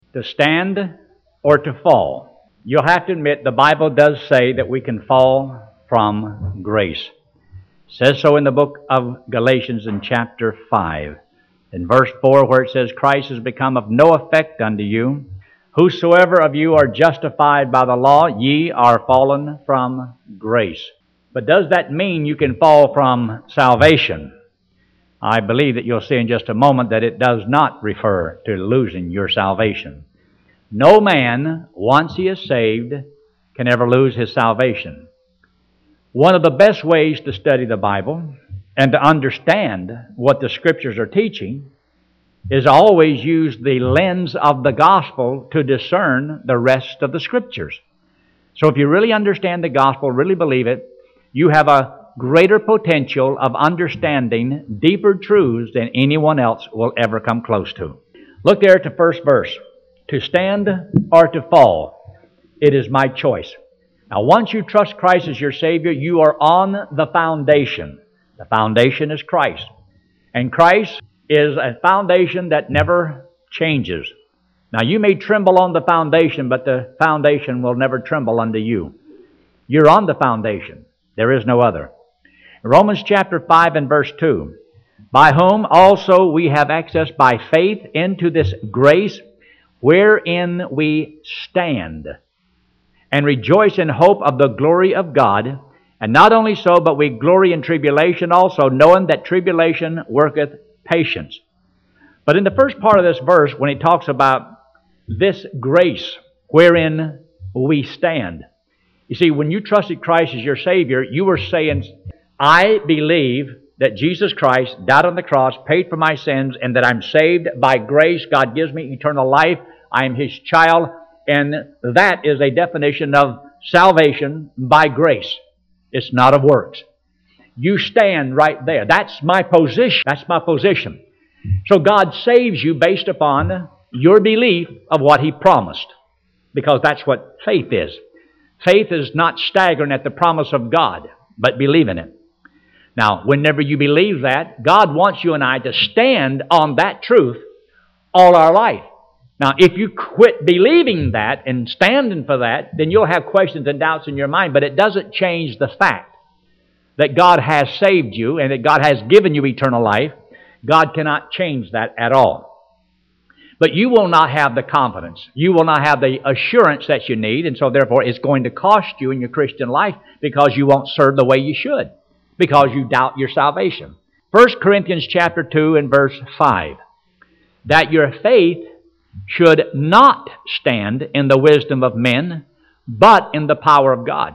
To stand or to fall. You'll have to admit the Bible does say that we can fall from grace. It says so in the book of Galatians in chapter 5. In verse 4 where it says, Christ has become of no effect unto you. Whosoever of you are justified by the law, ye are fallen from grace. But does that mean you can fall from salvation? I believe that you'll see in just a moment that it does not refer to losing your salvation. No man, once he is saved, can ever lose his salvation. One of the best ways to study the Bible and to understand what the Scriptures are teaching is always use the lens of the gospel to discern the rest of the Scriptures. So if you really understand the gospel, really believe it, you have a greater potential of understanding deeper truths than anyone else will ever come close to. Look there at the first verse. To stand or to fall, it is my choice. Now once you trust Christ as your Savior, you are on the foundation. The foundation is Christ. And Christ is a foundation that never changes. Now you may tremble on the foundation, but the foundation will never tremble under you. You're on the foundation. There is no other. Romans chapter 5 and verse 2. By whom also we have access by faith into this grace wherein we stand, and rejoice in hope of the glory of God. And not only so, but we glory in tribulation also, knowing that tribulation worketh patience. But in the first part of this verse, when he talks about this grace wherein we stand, you see, when you trusted Christ as your Savior, you were saying, I believe that Jesus Christ died on the cross, paid for my sins, and that I'm saved by grace. God gives me eternal life. I am His child. And that is a definition of salvation by grace. It's not of works. You stand right there. That's my position. That's my position. So God saves you based upon your belief of what He promised. Because that's what faith is. Faith is not staggering at the promise of God, but believing it. Now, whenever you believe that, God wants you and I to stand on that truth all our life. Now, if you quit believing that and standing for that, then you'll have questions and doubts in your mind, but it doesn't change the fact that God has saved you and that God has given you eternal life. God cannot change that at all. But you will not have the confidence. You will not have the assurance that you need, and so therefore it's going to cost you in your Christian life because you won't serve the way you should, because you doubt your salvation. 1 Corinthians chapter 2 and verse 5. That your faith should not stand in the wisdom of men, but in the power of God.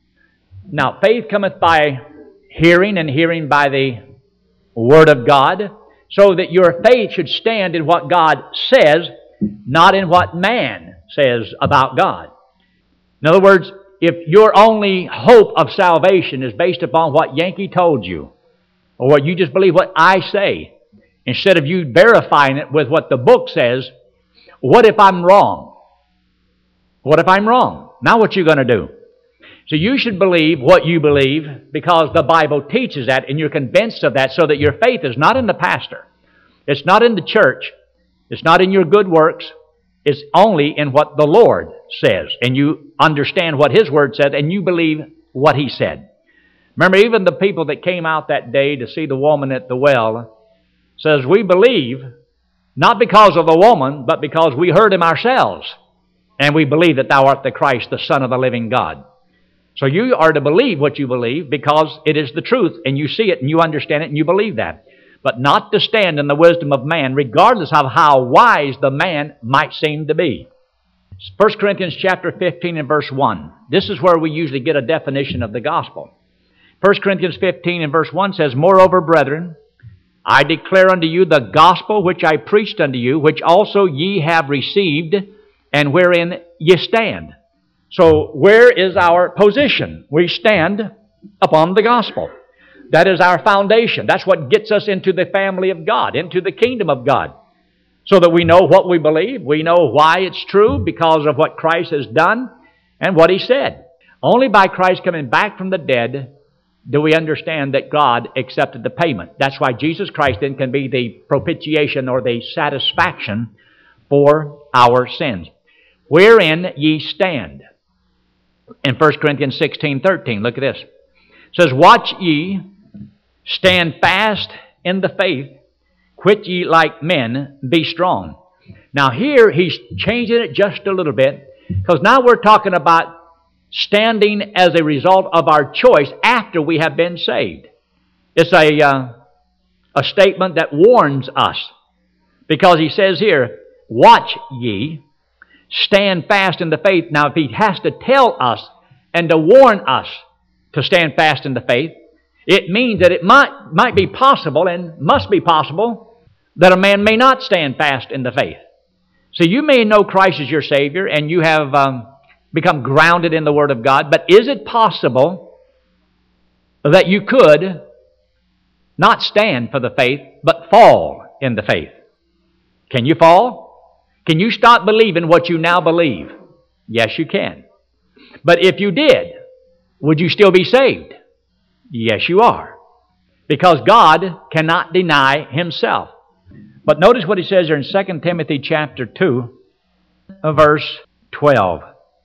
Now, faith cometh by hearing, and hearing by the Word of God, so that your faith should stand in what God says, not in what man says about God. In other words, if your only hope of salvation is based upon what Yankee told you, or what you just believe what I say, instead of you verifying it with what the book says, what if I'm wrong? What if I'm wrong? Now what you going to do? So you should believe what you believe because the Bible teaches that and you're convinced of that, so that your faith is not in the pastor. It's not in the church. It's not in your good works. It's only in what the Lord says. And you understand what His Word said and you believe what He said. Remember, even the people that came out that day to see the woman at the well says, we believe not because of the woman, but because we heard Him ourselves. And we believe that Thou art the Christ, the Son of the living God. So you are to believe what you believe because it is the truth, and you see it, and you understand it, and you believe that. But not to stand in the wisdom of man, regardless of how wise the man might seem to be. 1 Corinthians chapter 15 and verse 1. This is where we usually get a definition of the gospel. 1 Corinthians 15 and verse 1 says, Moreover, brethren, I declare unto you the gospel which I preached unto you, which also ye have received, and wherein ye stand. So where is our position? We stand upon the gospel. That is our foundation. That's what gets us into the family of God, into the kingdom of God. So that we know what we believe. We know why it's true because of what Christ has done and what He said. Only by Christ coming back from the dead do we understand that God accepted the payment. That's why Jesus Christ then can be the propitiation or the satisfaction for our sins. Wherein ye stand. In 1 Corinthians 16:13, look at this. It says, watch ye, stand fast in the faith, quit ye like men, be strong. Now here he's changing it just a little bit, because now we're talking about standing as a result of our choice after we have been saved. It's a statement that warns us, because he says here, watch ye, stand fast in the faith. Now, if he has to tell us and to warn us to stand fast in the faith, it means that it might be possible and must be possible that a man may not stand fast in the faith. So you may know Christ as your Savior and you have become grounded in the Word of God, but is it possible that you could not stand for the faith, but fall in the faith? Can you fall? Can you stop believing what you now believe? Yes, you can. But if you did, would you still be saved? Yes, you are. Because God cannot deny Himself. But notice what He says here in 2 Timothy chapter 2, verse 12.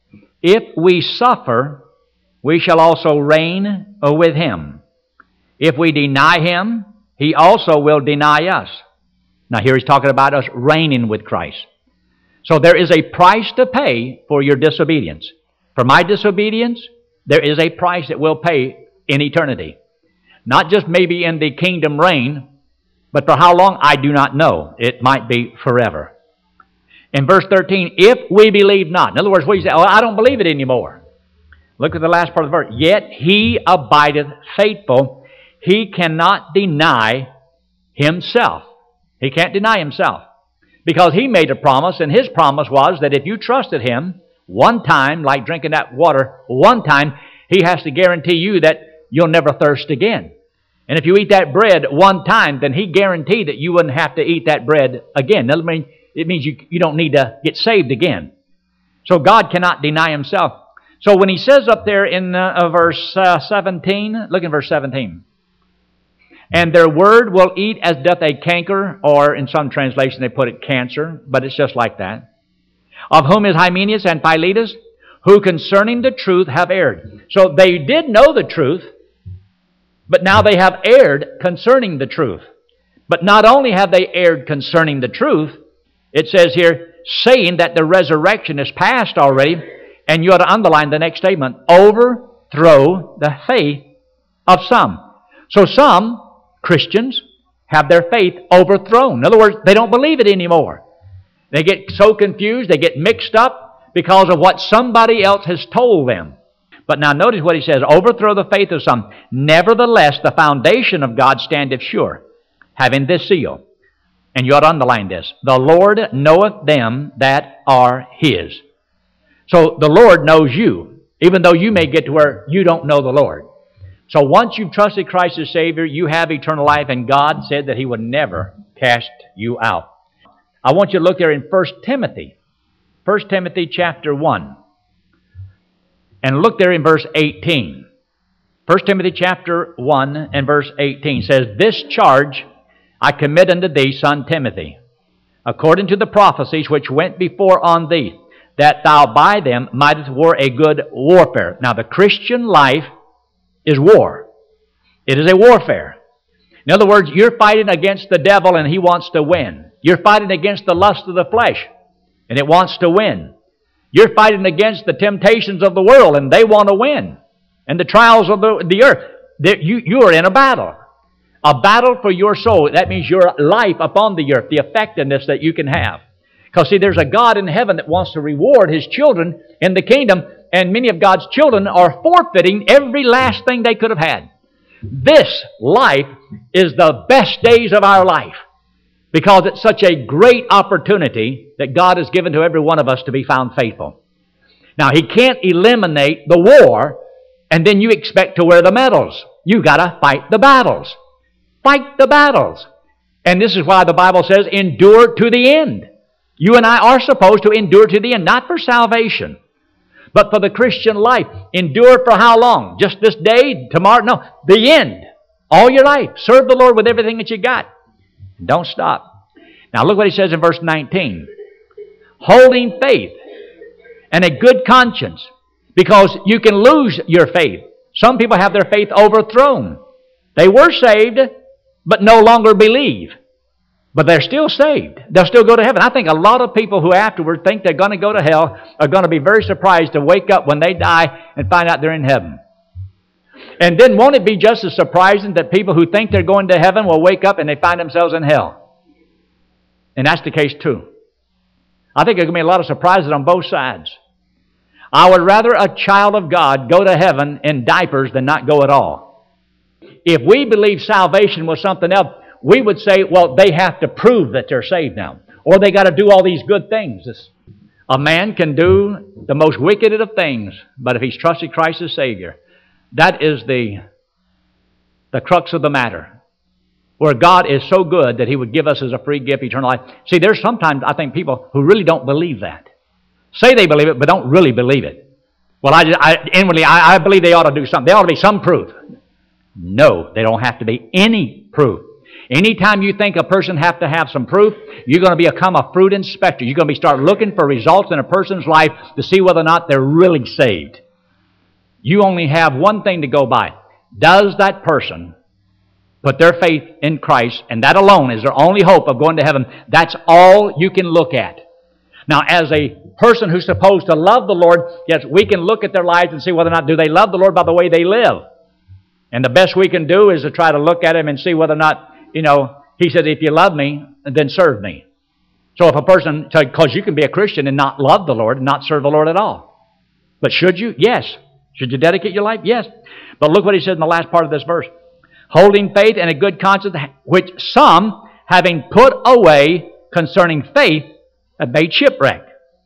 If we suffer, we shall also reign with Him. If we deny Him, He also will deny us. Now here He's talking about us reigning with Christ. So there is a price to pay for your disobedience. For my disobedience, there is a price that we'll pay in eternity. Not just maybe in the kingdom reign, but for how long, I do not know. It might be forever. In verse 13, if we believe not. In other words, what you say, oh, I don't believe it anymore. Look at the last part of the verse. Yet He abideth faithful. He cannot deny Himself. He can't deny Himself. Because He made a promise, and His promise was that if you trusted Him one time, like drinking that water one time, He has to guarantee you that you'll never thirst again. And if you eat that bread one time, then He guaranteed that you wouldn't have to eat that bread again. It means you don't need to get saved again. So God cannot deny Himself. So when He says up there in verse 17, look in verse 17. And their word will eat as doth a canker, or in some translation they put it cancer, but it's just like that. Of whom is Hymenaeus and Philetus, who concerning the truth have erred. So they did know the truth, but now they have erred concerning the truth. But not only have they erred concerning the truth, it says here, saying that the resurrection is past already, and you ought to underline the next statement, overthrow the faith of some. So some Christians have their faith overthrown. In other words, they don't believe it anymore. They get so confused, they get mixed up because of what somebody else has told them. But now notice what he says, overthrow the faith of some. Nevertheless, the foundation of God standeth sure, having this seal. And you ought to underline this. The Lord knoweth them that are His. So the Lord knows you, even though you may get to where you don't know the Lord. So once you've trusted Christ as Savior, you have eternal life, and God said that He would never cast you out. I want you to look there in 1 Timothy. 1 Timothy chapter 1. And look there in verse 18. 1 Timothy chapter 1 and verse 18 says, This charge I commit unto thee, son Timothy, according to the prophecies which went before on thee, that thou by them mightest war a good warfare. Now the Christian life is war. It is a warfare. In other words, you're fighting against the devil and he wants to win. You're fighting against the lust of the flesh and it wants to win. You're fighting against the temptations of the world and they want to win. And the trials of the earth. You are in a battle. A battle for your soul. That means your life upon the earth, the effectiveness that you can have. Because see, there's a God in heaven that wants to reward His children in the kingdom, and many of God's children are forfeiting every last thing they could have had. This life is the best days of our life because it's such a great opportunity that God has given to every one of us to be found faithful. Now, He can't eliminate the war and then you expect to wear the medals. You've got to fight the battles. Fight the battles. And this is why the Bible says, endure to the end. You and I are supposed to endure to the end, not for salvation, but for the Christian life. Endure for how long? Just this day? Tomorrow? No, the end. All your life. Serve the Lord with everything that you got. Don't stop. Now look what he says in verse 19. Holding faith and a good conscience. Because you can lose your faith. Some people have their faith overthrown. They were saved, but no longer believe. But they're still saved. They'll still go to heaven. I think a lot of people who afterward think they're going to go to hell are going to be very surprised to wake up when they die and find out they're in heaven. And then won't it be just as surprising that people who think they're going to heaven will wake up and they find themselves in hell? And that's the case too. I think there's going to be a lot of surprises on both sides. I would rather a child of God go to heaven in diapers than not go at all. If we believe salvation was something else, we would say, well, they have to prove that they're saved now. Or they got to do all these good things. A man can do the most wicked of things, but if he's trusted Christ as Savior, that is the crux of the matter. Where God is so good that He would give us as a free gift eternal life. See, there's sometimes, I think, people who really don't believe that. Say they believe it, but don't really believe it. Well, inwardly, I believe they ought to do something. There ought to be some proof. No, there don't have to be any proof. Anytime you think a person has to have some proof, you're going to become a fruit inspector. You're going to start looking for results in a person's life to see whether or not they're really saved. You only have one thing to go by. Does that person put their faith in Christ, and that alone is their only hope of going to heaven? That's all you can look at. Now, as a person who's supposed to love the Lord, yes, we can look at their lives and see whether or not do they love the Lord by the way they live. And the best we can do is to try to look at Him and see whether or not, He said, if you love me, then serve me. So if a person, because you can be a Christian and not love the Lord and not serve the Lord at all. But should you? Yes. Should you dedicate your life? Yes. But look what he said in the last part of this verse. Holding faith and a good conscience, which some, having put away concerning faith, have made shipwreck.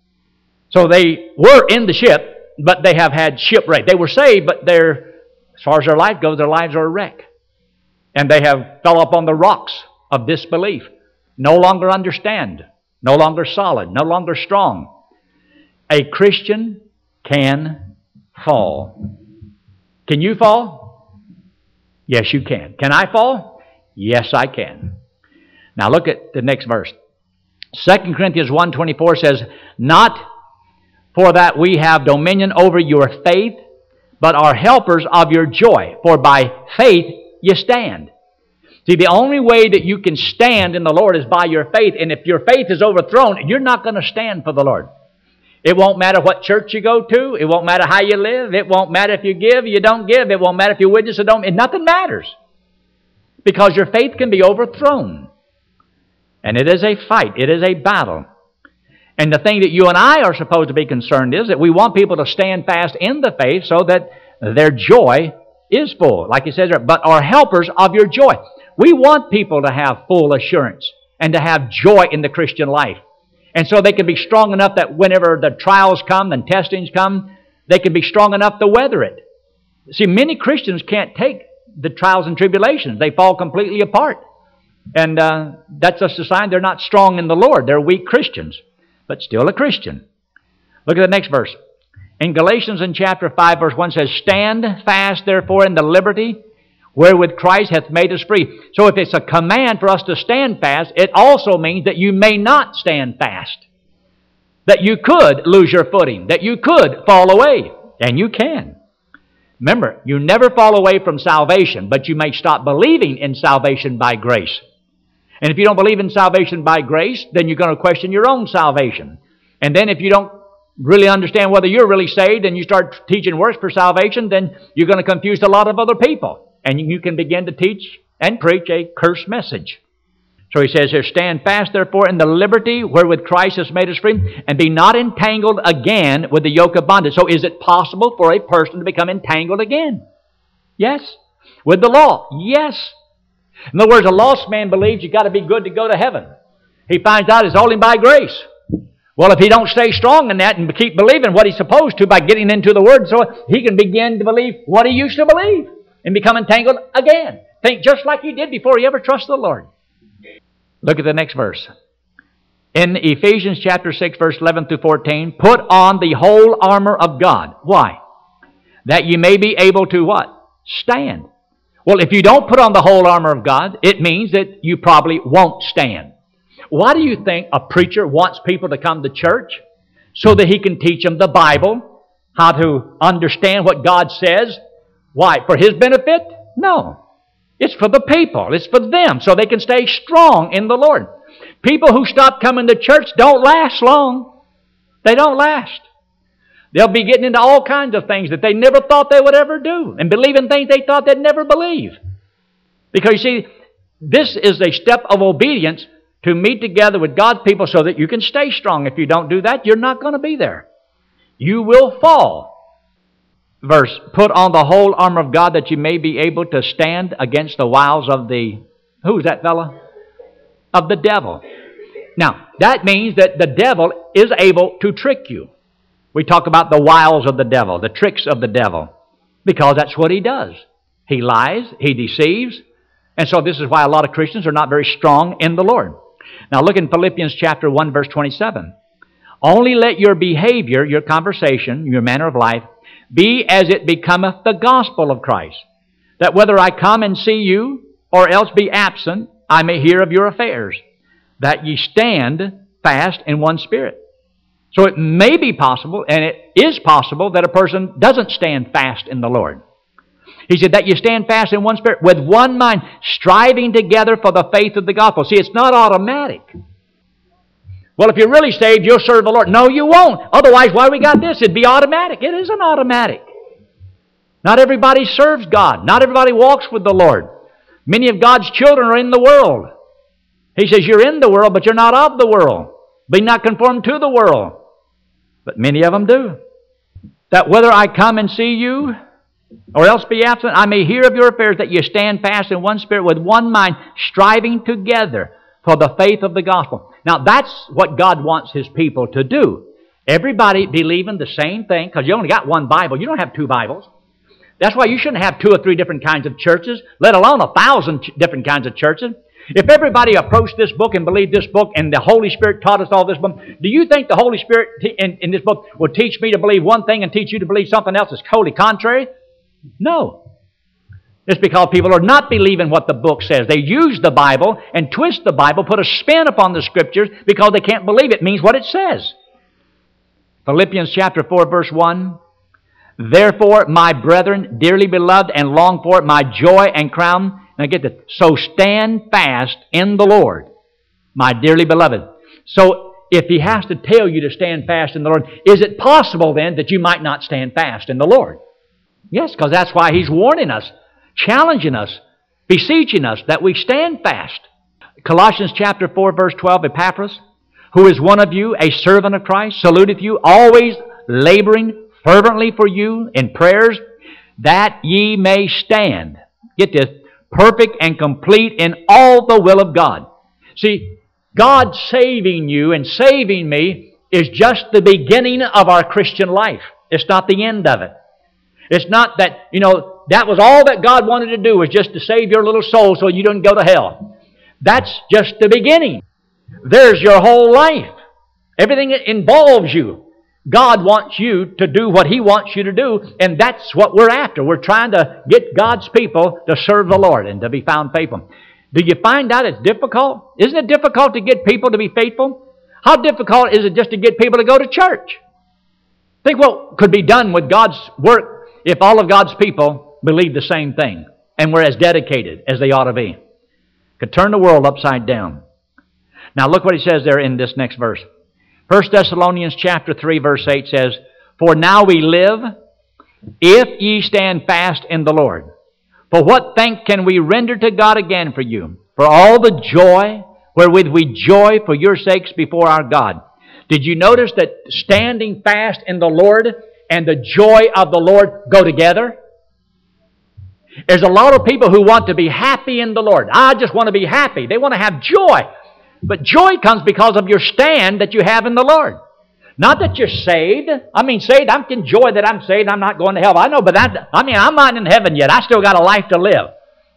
So they were in the ship, but they have had shipwreck. They were saved, but as far as their life goes, their lives are a wreck. And they have fell upon the rocks of disbelief. No longer understand. No longer solid. No longer strong. A Christian can fall. Can you fall? Yes, you can. Can I fall? Yes, I can. Now look at the next verse. 2 Corinthians 1:24 says, not for that we have dominion over your faith, but are helpers of your joy. For by faith you stand. See, the only way that you can stand in the Lord is by your faith. And if your faith is overthrown, you're not going to stand for the Lord. It won't matter what church you go to. It won't matter how you live. It won't matter if you give, you don't give. It won't matter if you witness or don't. Nothing matters. Because your faith can be overthrown. And it is a fight. It is a battle. And the thing that you and I are supposed to be concerned is that we want people to stand fast in the faith so that their joy is full. Like it says there, but are helpers of your joy. We want people to have full assurance and to have joy in the Christian life. And so they can be strong enough that whenever the trials come and testings come, they can be strong enough to weather it. See, many Christians can't take the trials and tribulations. They fall completely apart. And that's just a sign they're not strong in the Lord. They're weak Christians, but still a Christian. Look at the next verse. In Galatians in chapter 5, verse 1 says, stand fast, therefore, in the liberty wherewith Christ hath made us free. So if it's a command for us to stand fast, it also means that you may not stand fast. That you could lose your footing. That you could fall away. And you can. Remember, you never fall away from salvation, but you may stop believing in salvation by grace. And if you don't believe in salvation by grace, then you're going to question your own salvation. And then if you don't really understand whether you're really saved and you start teaching works for salvation, then you're going to confuse a lot of other people. And you can begin to teach and preach a cursed message. So he says here, stand fast therefore in the liberty wherewith Christ has made us free, and be not entangled again with the yoke of bondage. So is it possible for a person to become entangled again? Yes. With the law? Yes. In other words, a lost man believes you've got to be good to go to heaven. He finds out it's only by grace. Well, if he don't stay strong in that and keep believing what he's supposed to by getting into the Word, so he can begin to believe what he used to believe and become entangled again. Think just like he did before he ever trusted the Lord. Look at the next verse. In Ephesians chapter 6, verse 11 through 14, put on the whole armor of God. Why? That you may be able to what? Stand. Well, if you don't put on the whole armor of God, it means that you probably won't stand. Why do you think a preacher wants people to come to church? So that he can teach them the Bible, how to understand what God says. Why? For his benefit? No. It's for the people. It's for them, so they can stay strong in the Lord. People who stop coming to church don't last long. They don't last. They'll be getting into all kinds of things that they never thought they would ever do, and believing things they thought they'd never believe. Because you see, this is a step of obedience to meet together with God's people so that you can stay strong. If you don't do that, you're not going to be there. You will fall. Verse, put on the whole armor of God that you may be able to stand against the wiles of the, who's that fella? Of the devil. Now, that means that the devil is able to trick you. We talk about the wiles of the devil, the tricks of the devil, because that's what he does. He lies, he deceives, and so this is why a lot of Christians are not very strong in the Lord. Now look in Philippians chapter 1, verse 27. Only let your behavior, your conversation, your manner of life, be as it becometh the gospel of Christ, that whether I come and see you, or else be absent, I may hear of your affairs, that ye stand fast in one spirit. So it may be possible, and it is possible, that a person doesn't stand fast in the Lord. He said that you stand fast in one spirit, with one mind, striving together for the faith of the gospel. See, it's not automatic. Well, if you're really saved, you'll serve the Lord. No, you won't. Otherwise, why we got this? It'd be automatic. It isn't automatic. Not everybody serves God. Not everybody walks with the Lord. Many of God's children are in the world. He says, you're in the world, but you're not of the world. Be not conformed to the world. But many of them do. That whether I come and see you, or else be absent, I may hear of your affairs, that you stand fast in one spirit, with one mind, striving together for the faith of the gospel. Now, that's what God wants His people to do. Everybody believing the same thing, because you only got one Bible. You don't have two Bibles. That's why you shouldn't have 2 or 3 different kinds of churches, let alone 1,000 different kinds of churches. If everybody approached this book and believed this book, and the Holy Spirit taught us all this book, do you think the Holy Spirit in this book will teach me to believe one thing and teach you to believe something else that's totally contrary? No. It's because people are not believing what the book says. They use the Bible and twist the Bible, put a spin upon the Scriptures because they can't believe it means what it says. Philippians chapter 4, verse 1. Therefore, my brethren, dearly beloved and longed for, my joy and crown. Now get this. So stand fast in the Lord, my dearly beloved. So if He has to tell you to stand fast in the Lord, is it possible then that you might not stand fast in the Lord? Yes, because that's why He's warning us, challenging us, beseeching us that we stand fast. Colossians chapter 4, verse 12, Epaphras, who is one of you, a servant of Christ, saluteth you, always laboring fervently for you in prayers, that ye may stand. Get this, perfect and complete in all the will of God. See, God saving you and saving me is just the beginning of our Christian life. It's not the end of it. It's not that, that was all that God wanted to do, was just to save your little soul so you don't go to hell. That's just the beginning. There's your whole life. Everything that involves you. God wants you to do what He wants you to do, and that's what we're after. We're trying to get God's people to serve the Lord and to be found faithful. Do you find out it's difficult? Isn't it difficult to get people to be faithful? How difficult is it just to get people to go to church? Think what could be done with God's work if all of God's people believed the same thing and were as dedicated as they ought to be. Could turn the world upside down. Now look what He says there in this next verse. 1 Thessalonians chapter 3, verse 8 says, For now we live, if ye stand fast in the Lord. For what thanks can we render to God again for you, for all the joy wherewith we joy for your sakes before our God? Did you notice that standing fast in the Lord and the joy of the Lord go together? There's a lot of people who want to be happy in the Lord. I just want to be happy. They want to have joy. But joy comes because of your stand that you have in the Lord. Not that you're saved. Saved, I can joy that I'm saved. I'm not going to hell. I know, but I'm not in heaven yet. I still got a life to live.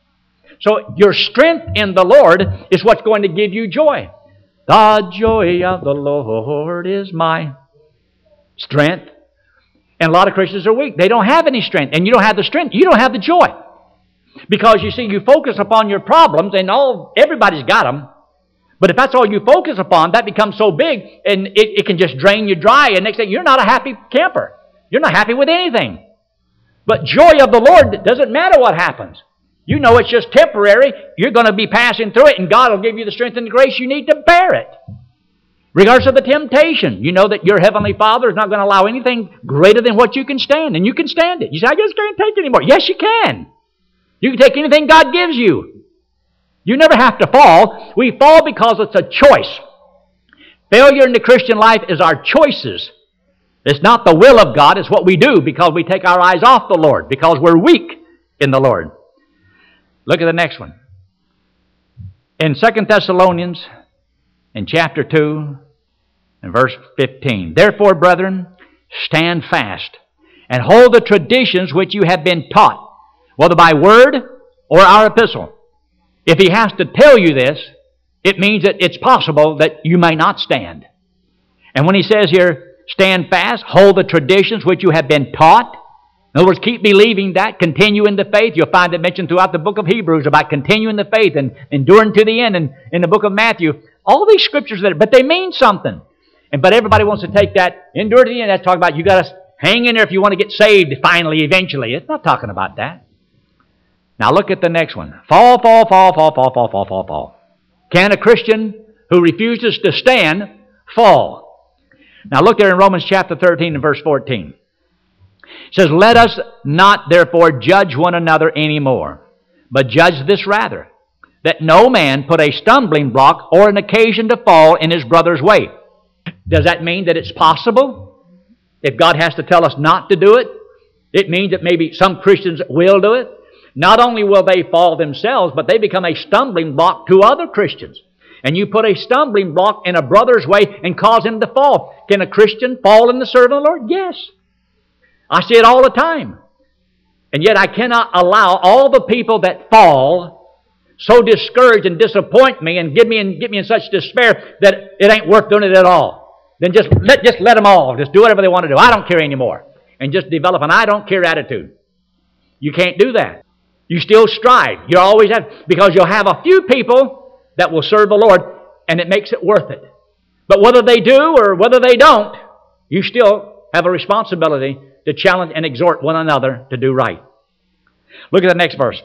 So your strength in the Lord is what's going to give you joy. The joy of the Lord is my strength. And a lot of Christians are weak. They don't have any strength. And you don't have the strength. You don't have the joy. Because you see, you focus upon your problems and everybody's got them. But if that's all you focus upon, that becomes so big, and it can just drain you dry, and next thing, you're not a happy camper. You're not happy with anything. But joy of the Lord doesn't matter what happens. You know it's just temporary. You're going to be passing through it, and God will give you the strength and the grace you need to bear it. Regardless of the temptation, you know that your Heavenly Father is not going to allow anything greater than what you can stand, and you can stand it. You say, I just can't take it anymore. Yes, you can. You can take anything God gives you. You never have to fall. We fall because it's a choice. Failure in the Christian life is our choices. It's not the will of God. It's what we do because we take our eyes off the Lord, because we're weak in the Lord. Look at the next one. In 2 Thessalonians, in chapter 2, and verse 15. Therefore, brethren, stand fast, and hold the traditions which you have been taught, whether by word or our epistle. If he has to tell you this, it means that it's possible that you may not stand. And when he says here, stand fast, hold the traditions which you have been taught. In other words, keep believing that, continue in the faith. You'll find it mentioned throughout the book of Hebrews about continuing the faith and enduring to the end, and in the book of Matthew. All these scriptures there, but they mean something. But everybody wants to take that, endure to the end. That's talking about you got to hang in there if you want to get saved finally, eventually. It's not talking about that. Now look at the next one. Fall, fall, fall, fall, fall, fall, fall, fall, fall. Can a Christian who refuses to stand fall? Now look there in Romans chapter 13 and verse 14. It says, let us not therefore judge one another anymore, but judge this rather, that no man put a stumbling block or an occasion to fall in his brother's way. Does that mean that it's possible? If God has to tell us not to do it, it means that maybe some Christians will do it. Not only will they fall themselves, but they become a stumbling block to other Christians. And you put a stumbling block in a brother's way and cause him to fall. Can a Christian fall in the service of the Lord? Yes. I see it all the time. And yet I cannot allow all the people that fall so discourage and disappoint me and get me in such despair that it ain't worth doing it at all. Then just let them all. Just do whatever they want to do. I don't care anymore. And just develop an I don't care attitude. You can't do that. You still strive. You always have, because you'll have a few people that will serve the Lord, and it makes it worth it. But whether they do or whether they don't, you still have a responsibility to challenge and exhort one another to do right. Look at the next verse.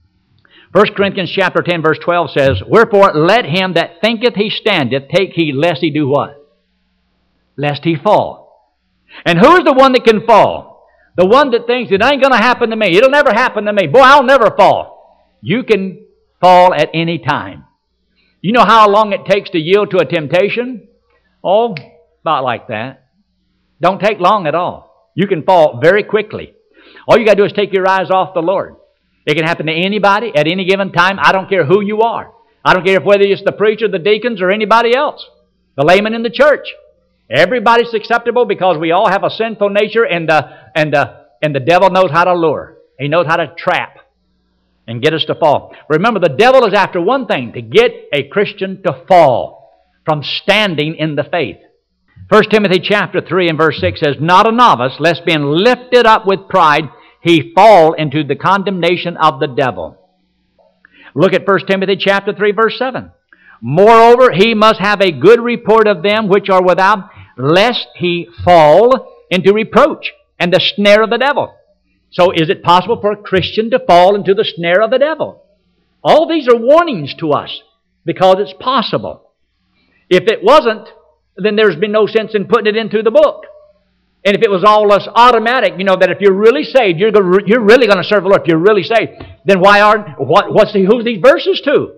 1 Corinthians chapter 10 verse 12 says, wherefore let him that thinketh he standeth take heed lest he do what? Lest he fall. And who is the one that can fall? The one that thinks it ain't going to happen to me. It'll never happen to me. Boy, I'll never fall. You can fall at any time. You know how long it takes to yield to a temptation? Oh, about like that. Don't take long at all. You can fall very quickly. All you got to do is take your eyes off the Lord. It can happen to anybody at any given time. I don't care who you are. I don't care if whether it's the preacher, the deacons, or anybody else. The layman in the church. Everybody's susceptible because we all have a sinful nature, and the devil knows how to lure. He knows how to trap and get us to fall. Remember, the devil is after one thing, to get a Christian to fall from standing in the faith. 1 Timothy chapter 3 and verse 6 says, not a novice, lest being lifted up with pride, he fall into the condemnation of the devil. Look at 1 Timothy chapter 3 verse 7. Moreover, he must have a good report of them which are without, lest he fall into reproach and the snare of the devil. So is it possible for a Christian to fall into the snare of the devil? All these are warnings to us because it's possible. If it wasn't, then there's been no sense in putting it into the book. And if it was all less automatic, you know, that if you're really saved, you're really going to serve the Lord. If you're really saved, then who's these verses to?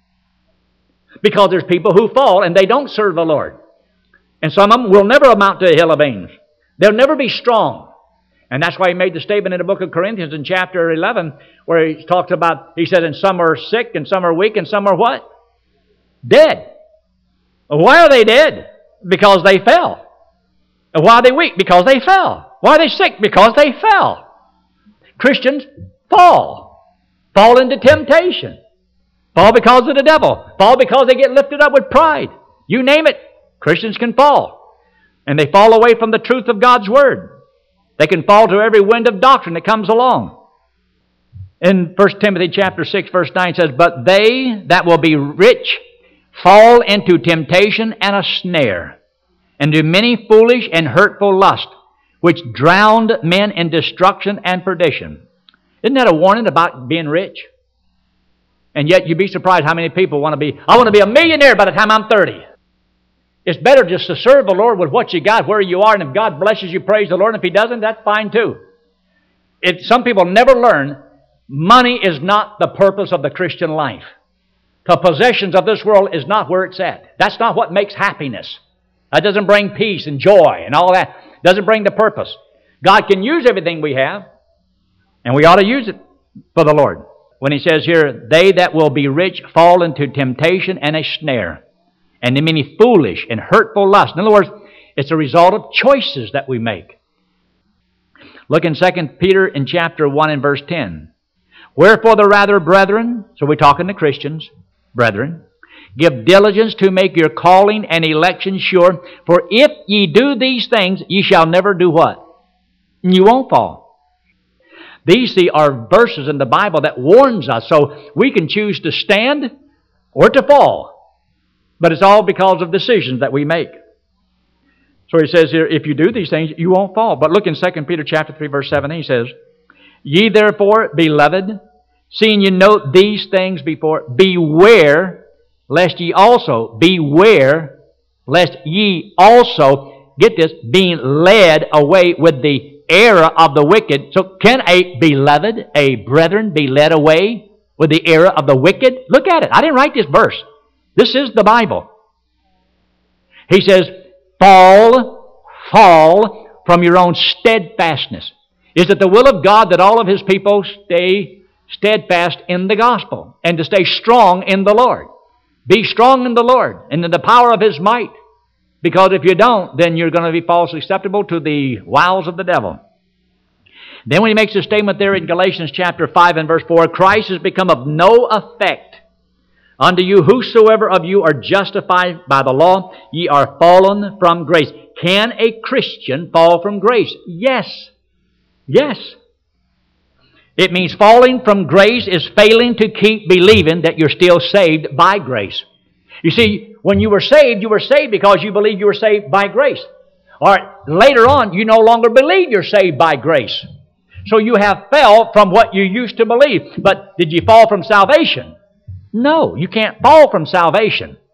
Because there's people who fall and they don't serve the Lord. And some of them will never amount to a hill of beans. They'll never be strong. And that's why he made the statement in the book of Corinthians in chapter 11 where he talks about, he said, and some are sick and some are weak and some are what? Dead. Why are they dead? Because they fell. And why are they weak? Because they fell. Why are they sick? Because they fell. Christians fall. Fall into temptation. Fall because of the devil. Fall because they get lifted up with pride. You name it, Christians can fall. And they fall away from the truth of God's Word. They can fall to every wind of doctrine that comes along. In 1 Timothy chapter 6 verse 9 says, but they that will be rich fall into temptation and a snare, and to many foolish and hurtful lusts, which drowned men in destruction and perdition. Isn't that a warning about being rich? And yet you'd be surprised how many people want to be, I want to be a millionaire by the time I'm 30. It's better just to serve the Lord with what you got, where you are, and if God blesses you, praise the Lord, and if He doesn't, that's fine too. Some people never learn money is not the purpose of the Christian life. The possessions of this world is not where it's at. That's not what makes happiness. That doesn't bring peace and joy and all that. Doesn't bring the purpose. God can use everything we have, and we ought to use it for the Lord. When He says here, they that will be rich fall into temptation and a snare, and in many foolish and hurtful lusts. In other words, it's a result of choices that we make. Look in 2 Peter in chapter 1 and verse 10. Wherefore the rather, brethren, so we're talking to Christians, brethren, give diligence to make your calling and election sure. For if ye do these things, ye shall never do what? You won't fall. These are verses in the Bible that warns us, so we can choose to stand or to fall. But it's all because of decisions that we make. So he says here, if you do these things, you won't fall. But look in 2 Peter chapter 3, verse 17, he says, Ye therefore, beloved, seeing you note these things before, beware, lest ye also, get this, being led away with the error of the wicked. So can a beloved, a brethren, be led away with the error of the wicked? Look at it. I didn't write this verse. This is the Bible. He says, fall from your own steadfastness. Is it the will of God that all of His people stay steadfast in the gospel and to stay strong in the Lord? Be strong in the Lord and in the power of His might. Because if you don't, then you're going to be falsely susceptible to the wiles of the devil. Then when he makes a statement there in Galatians chapter 5 and verse 4, Christ has become of no effect unto you, whosoever of you are justified by the law, ye are fallen from grace. Can a Christian fall from grace? Yes. Yes. It means falling from grace is failing to keep believing that you're still saved by grace. You see, when you were saved because you believed you were saved by grace. All right, later on, you no longer believe you're saved by grace. So you have fell from what you used to believe. But did you fall from salvation? No, you can't fall from salvation.